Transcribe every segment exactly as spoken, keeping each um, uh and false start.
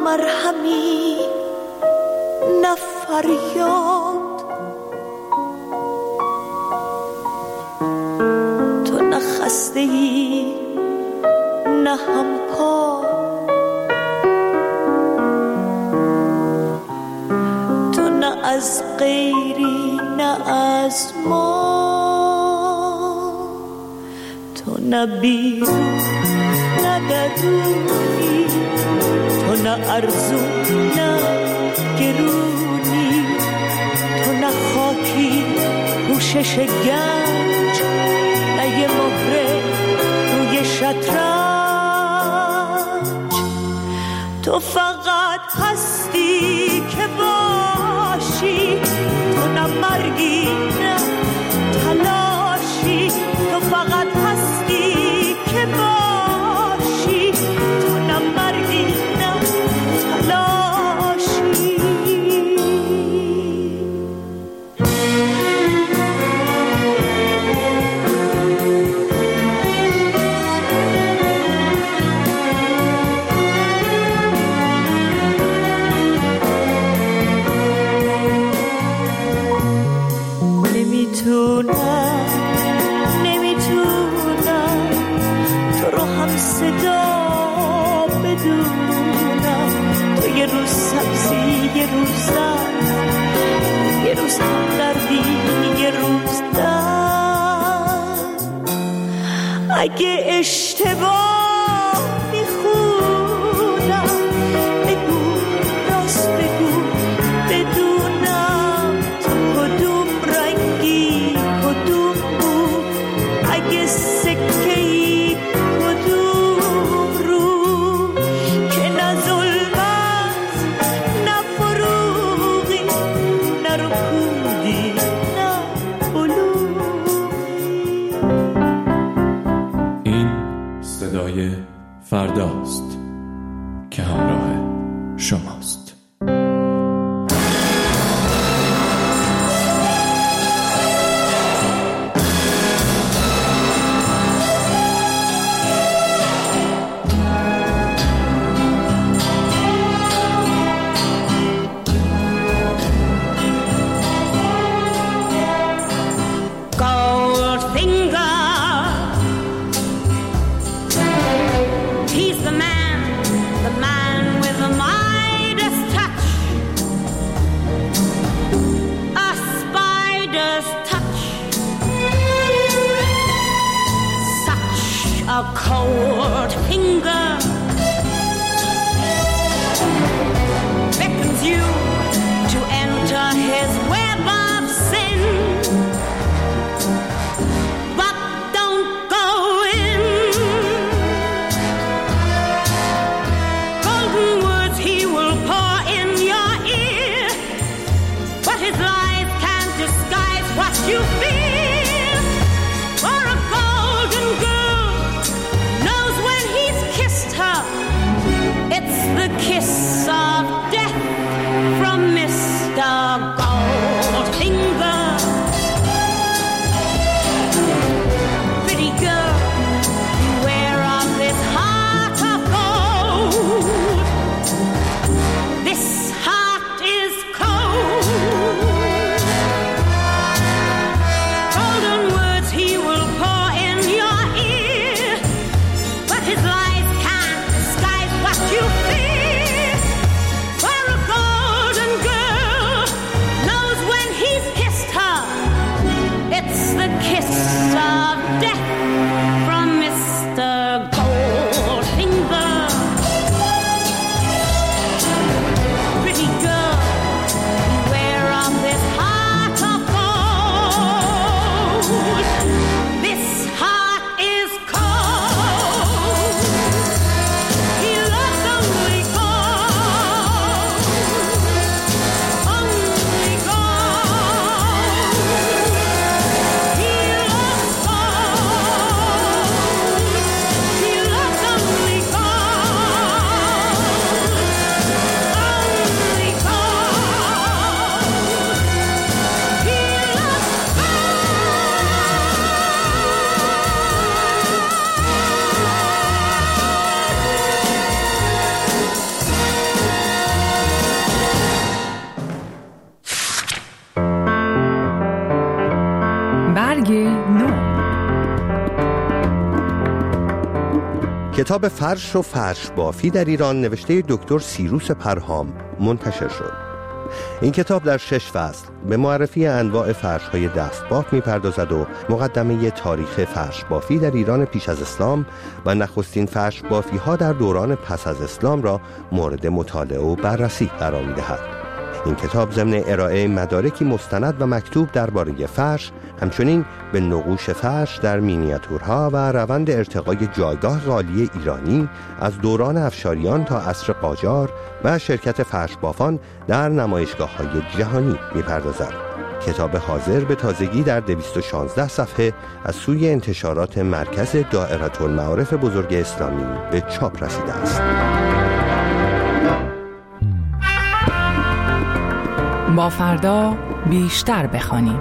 مرهمی نه فریاد، تو نه خسته ای نه هم پا، تو نه از غیری نه از ما، تو نه بیرون نه درونی، تو نه ارزو نه گرونی، تو نه خاکی پوشش گنج نه یه مهره روی شطرنج، تو فقط هستی که باشی، تو نه مرگی نه تلاشی، تو فقط هستی که باشی، تو نه مرگی نه تلاشی. نمیتونم نمیتونم تو رو هم صدا بدونم، تو یه روز سبزی یه روز زرد، یه روز هم دردی یه روز درد، اگه اشتباه میخونم بگو راست بگو بدونم تو کدوم رنگی کدوم بود، اگه سکه‌ای کدوم رو، که نه ظلمت نه فروغی نه رکودی نه بلوغی. این صدای فرداست که همراه شماست. A cold finger beckons you to enter his web of sin, but don't go in. Golden words he will pour in your ear, but his lies can't disguise what you feel. For a golden girl knows when he's kissed کتاب فرش و فرش بافی در ایران نوشته دکتر سیروس پرهام منتشر شد. این کتاب در شش فصل به معرفی انواع فرش‌های دستباف می‌پردازد و مقدمه تاریخ فرش بافی در ایران پیش از اسلام و نخستین فرش بافی‌ها در دوران پس از اسلام را مورد مطالعه و بررسی قرار می‌دهد. این کتاب ضمن ارائه مدارکی مستند و مکتوب درباره فرش، همچنین به نقوش فرش در مینیاتورها و روند ارتقای جایگاه قالی ایرانی از دوران افشاریان تا عصر قاجار و شرکت فرش بافان در نمایشگاه‌های جهانی می‌پردازد. کتاب حاضر به تازگی در دویست و شانزده صفحه از سوی انتشارات مرکز دائره المعارف بزرگ اسلامی به چاپ رسیده است. با فردا بیشتر بخوانیم.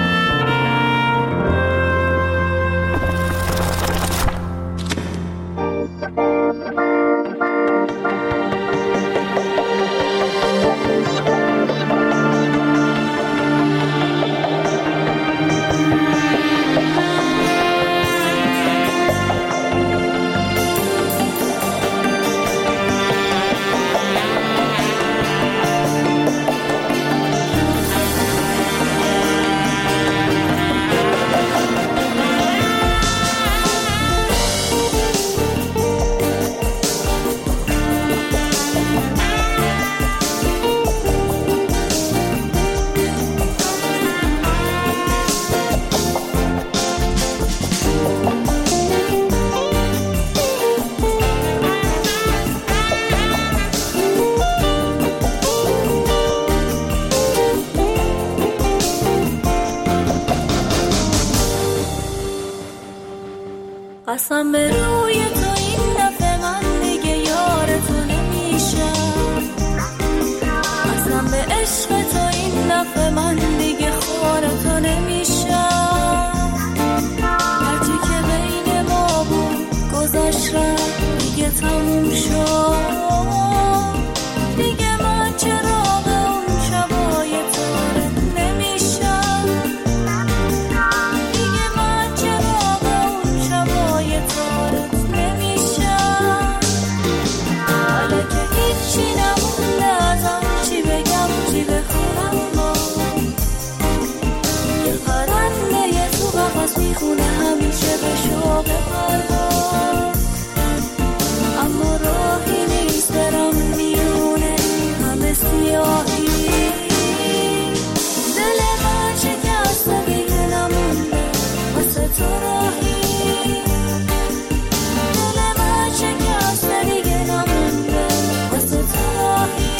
قسم به روی تو این دفعه من دیگه یار تو نمیشم، قسم به عشق تو این دفعه من دیگه خوار تو نمیشم. هرچی که بین ما بود گذشت رفت دیگه تموم شد، دیگه من چراغ اون شبای تارت نمیشم، دیگه من چراغ اون شبای تارت نمیشم. حالا که هیچی نمونده ازم، چی بگم چی بخونم ما، یه پرنده یه تو قفس میخونه همیشه به شوق پرواز، اما راهی نیست برم میونه همه سیاهی. دل من شکسته دیگه نمونده واسه تو راهی، دل من شکسته دیگه نمونده واسه تو راهی.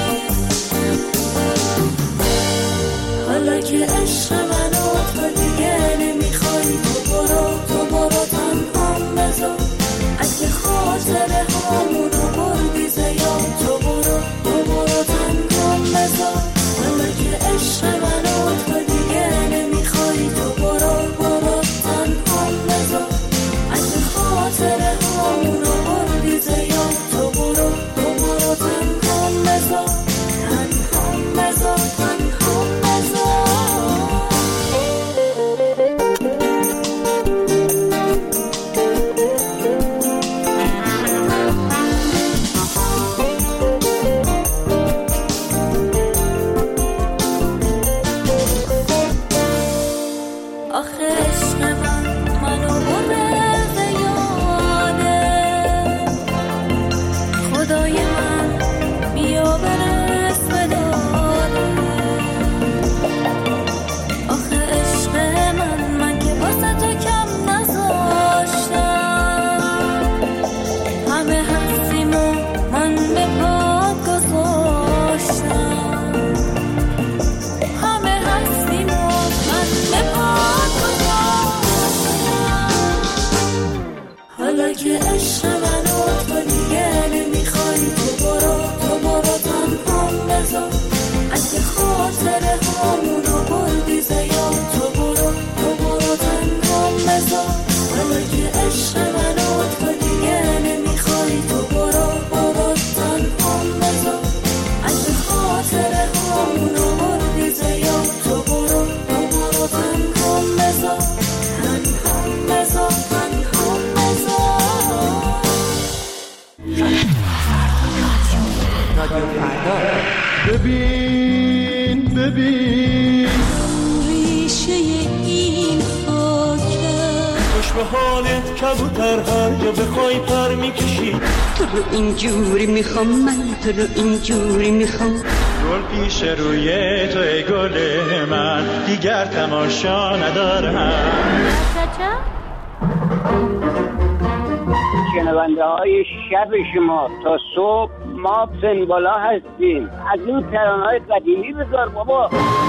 حالا که عشق منو تو دیگه نمیخوای، تو برو تو برو تنهام بذار، اگه خاطره هامونو بردی زیاد، تو برو تو برو تنهام بذار. حالا که عشق منو تو دیگه نمیخوای، تو برو برو تنهام بذار، اگه خاطره هامونو بردی زیاد، تو برو تو برو تنهام بذار، تنهام بذار تنهام بذار. آخه عشق من منو برده به یاده، خدای من بیا برس به داده. آخه عشق من من که واسه تو کم نذاشتم، همه هستیم و من به پات گذاشتم، همه هستیم و من به پات گذاشتم. حالا که عشق منو تو دیگه نمیخوای، تو برو تو برو تنهام بذار، اگه خاطره هامونو بردی زیاد، تو برو تو برو تنهام بذار. حالا که عشق منو تو دیگه نمیخوای، تو برو برو تنهام بذار، اگه خاطره هامونو بردی زیاد، تو برو تو برو تنهام بذار، تنهام بذار تنهام بذار. ببین ریشه این خاکه خوش به حالت کبوتر هر جا بخوای پر میکشی تو رو اینجوری میخوام من تو رو اینجوری میخوام گل پیش روی تو ای گل من دیگر تماشا ندارم شنونده های شب شما تا صبح ما سنبالا هستیم. از این ترانه‌های قدیمی بذار بابا.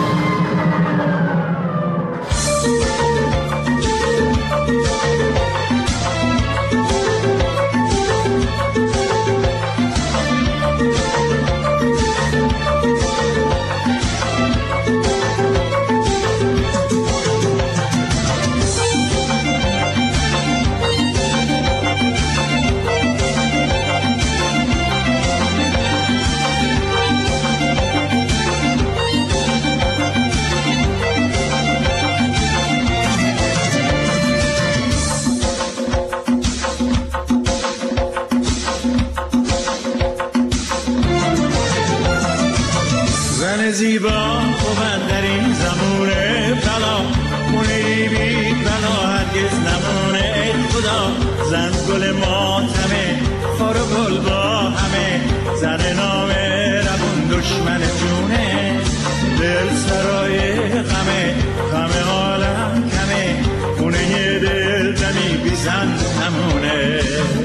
زیبا خوبن در این زمونه بلا خونه بی بلا هرگز نمونه ای خدا زن گل ماتمه خار و گل با همه زن نامه روون دشمن جونه دل سرای غمه غم عالم کمه خونه دل دمی بی زن نمونه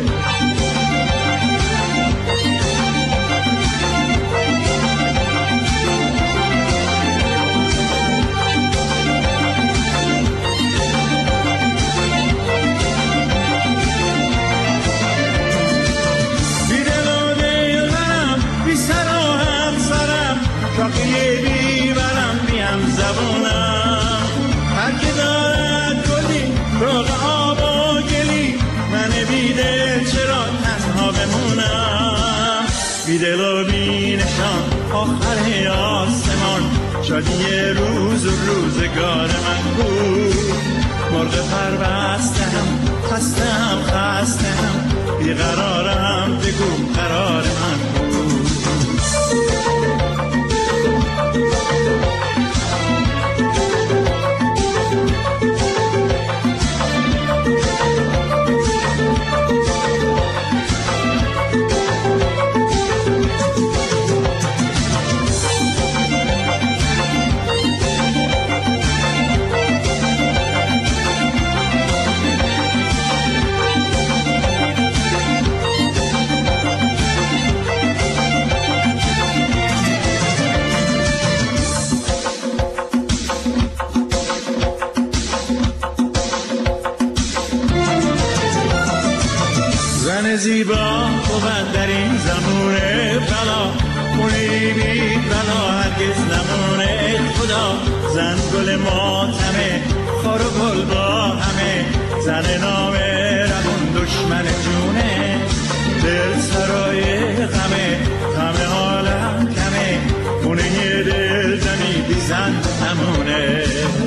شاقیه بیبرم بیم زبونم هر که دارد گلی روغ آب و گلی من بیده چرا تنها بمونم بیدل و بینشان آخر آسمان شادی روز و روزگار من بود مرغ پر بستم خستم خستم بیقرارم بگو قرار من بود زیبا خوبن در این زمونه بلا خونه بی بلا هرگز نمونه خدا زن گل ماتمه خار و گل با همه زن نامه روون دشمن جونه دل سرای غمه غم عالم کمه خونه دل دمی بی زن نمونه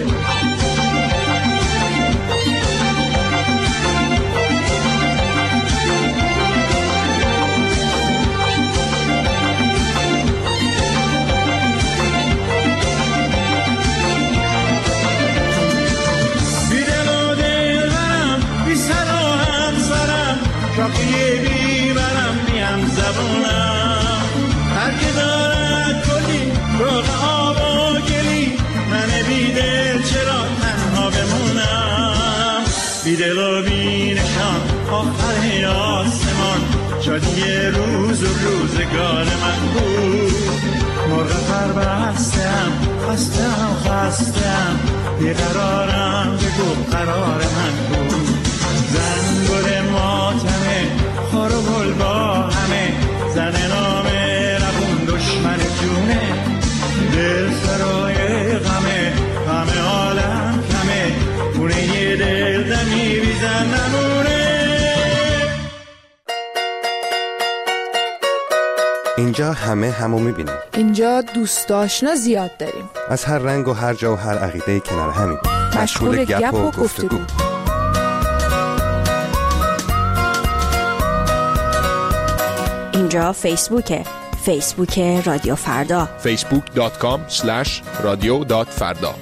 شاقیه بیبرم بیم زبونم هر که دارد گلی روغ آب و گلی من بیدل چرا تنها بمونم بیدل و بینشان آخر آسمان شادی روز و روزگار من بود مرغ پر بستم خستم خستم بیقرارم بگو قرار من بود زن گل ماتمه خار و گل با همه زن نامه روون دشمن جونه دل سرای غمه غم عالم کمه خونه دل دمی بی زن نمونه. اینجا همه همو میبینیم. اینجا دوست آشنا زیاد داریم. از هر رنگ و هر جا و هر عقیده کنار همین مشغول گپ و گفتگو. اینجا فیسبوکه. فیسبوک رادیو فردا فیسبوک دات کام اسلش رادیو دات فردا.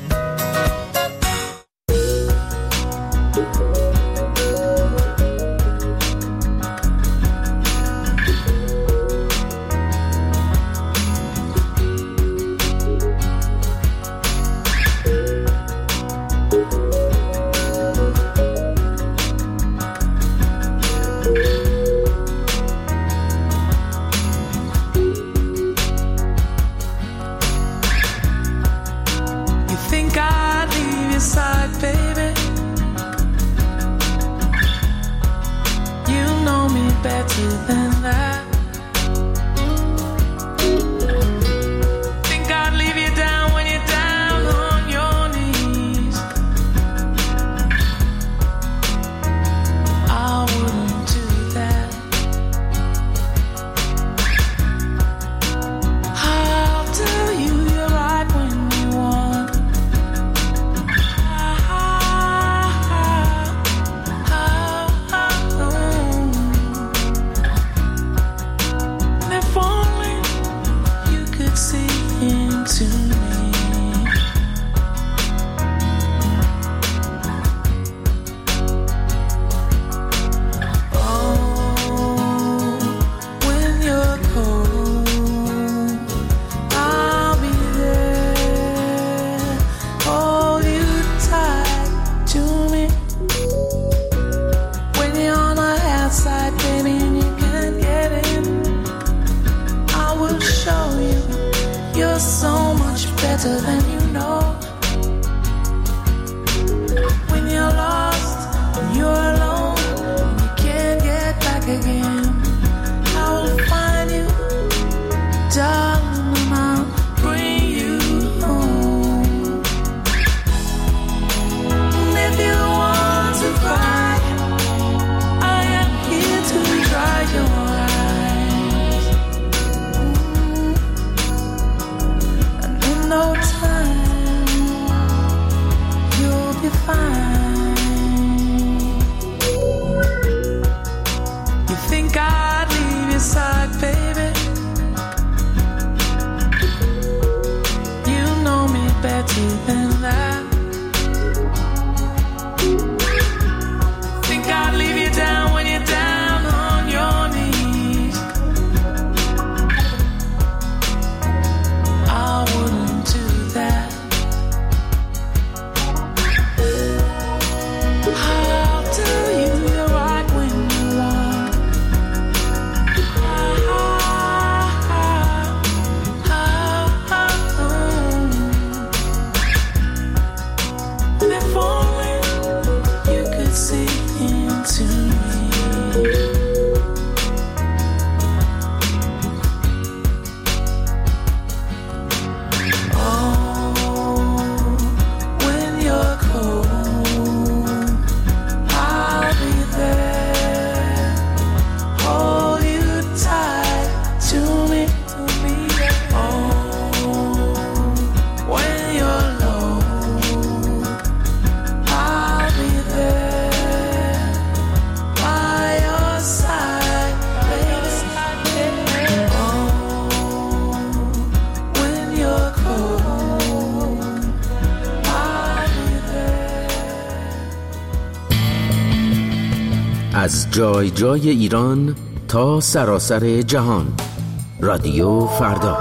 از جای جای ایران تا سراسر جهان، رادیو فردا.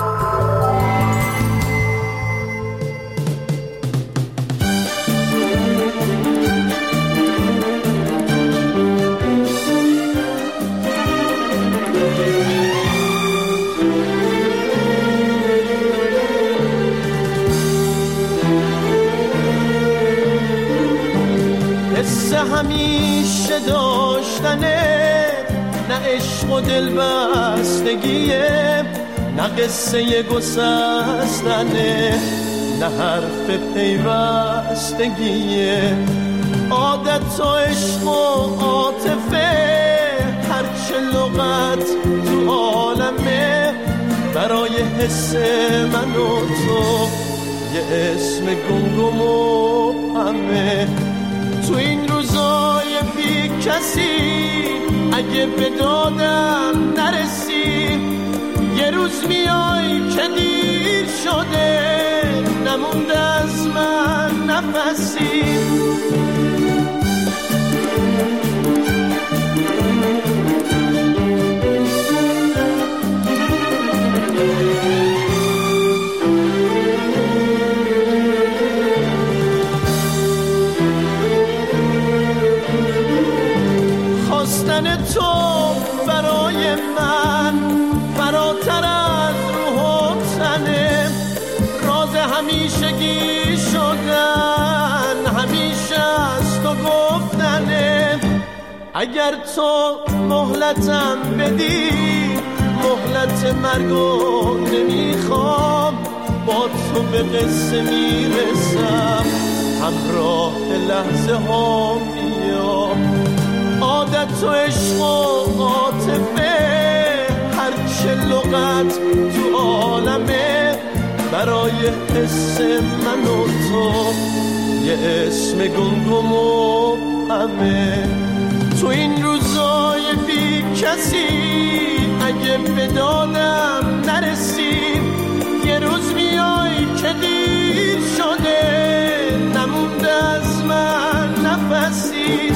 همیشه داشتنه، نه عشق و دل بستگیه، نه قصه گسستنه، نه حرف پیوستگیه. عادت و عشق و عاطفه، هرچه لغت تو عالمه، برای حس من و تو یه اسم گمگم و همه. تو این روزای بی کسی اگه به دادم نرسی، یه روز میای که دیر شده نمونده از من نفسی خواستن تو برای من فراتر از روح و تنه راز همیشگی شدن همیشه از تو گفتنه اگر تو مهلتم بدی مهلت مرگو نمیخوام با تو به قصه میرسم همراه لحظه ها میام عادت و عشق و عاطفه هرچه لغت تو عالمه برای حس من و تو یه اسم گمگم و همه تو این روزای بی کسی اگه به دادم نرسید یه روز میای که دیر شده نمونده از من نفسی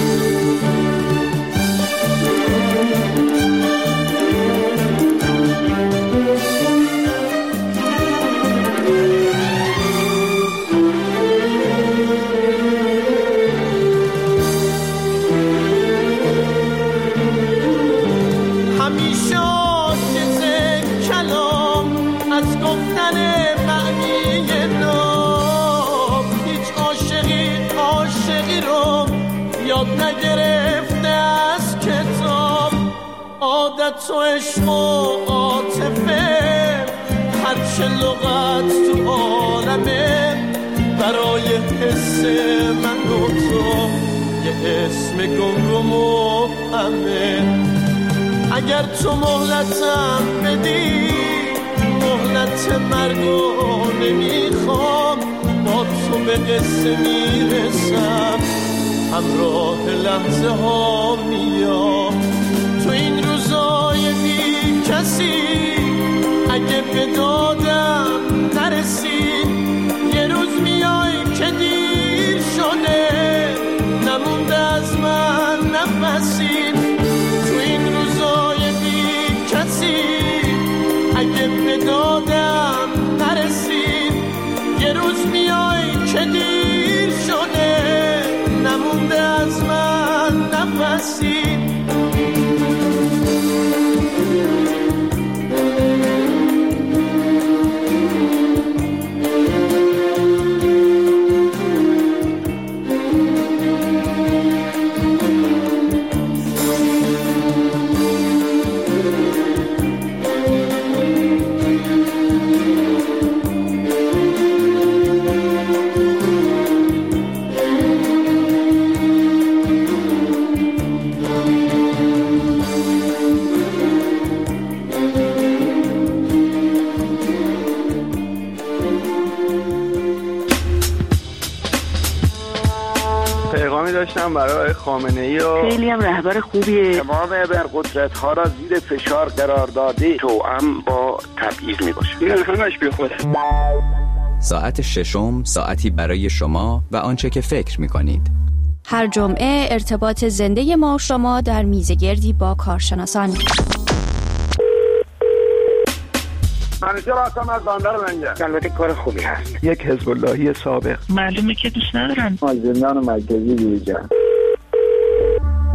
همیشه عاجز کلام از گفتن معنی نام هیچ عاشقی عاشقی رو یاد نگرفته از کتاب عادت و عشق و عاطفه هرچه لغت تو عالمه برای حس من و تو یه اسم گمگم و همه اگر تو مهلتم بدی مهلت مرگو نمیخوام با تو به قصه میرسم همراه لحظه ها میام تو این روزای بی کسی اگه به دادم نرسید یه روز میای که دیر شده نمونده از من نفسی تو این روزای بی کسی اگه به دادم نرسید یه روز میای که دیر شده نمونده از من نفسی داشتم برای خامنه‌ای و خیلی هم رهبر خوبیه تمام ابرقدرت ها را زیر فشار قرار داده توأم با تبعیض میباشه این همش بی خوده. ساعت ششم ساعتی برای شما و آنچه که فکر میکنید. هر جمعه ارتباط زنده ما شما در میزگردی با کارشناسان. منیجر هستم از بندر لنگر. البته کار خوبی هست. یک حزب اللهی سابق. معلومه که دوست ندارن. از زندان مرکزی بیرون.